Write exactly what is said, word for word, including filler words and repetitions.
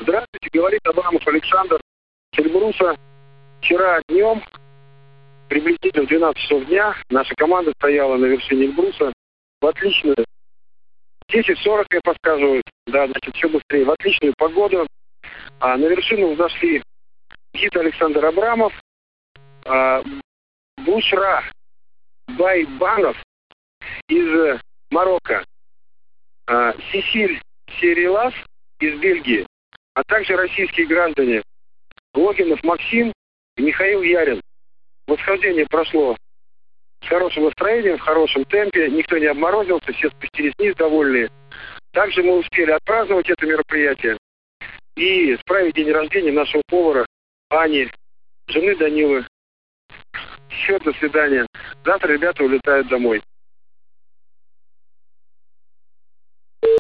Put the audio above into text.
Здравствуйте, говорит Абрамов Александр с Эльбруса. Вчера днем, приблизительно в двенадцать часов дня, наша команда стояла на вершине Эльбруса в отличную, десять сорок, я подсказываю, да, значит, все быстрее, в отличную погоду. А на вершину взошли гид Александр Абрамов, а, Бушра Байбанов из Марокко, а, Сесиль Серилас из Бельгии, а также российские граждане Логинов Максим и Михаил Ярин. Восхождение прошло с хорошим настроением, в хорошем темпе, никто не обморозился, все спустились вниз довольные. Также мы успели отпраздновать это мероприятие и справить день рождения нашего повара Ани, жены Данилы. Все, до свидания. Завтра ребята улетают домой.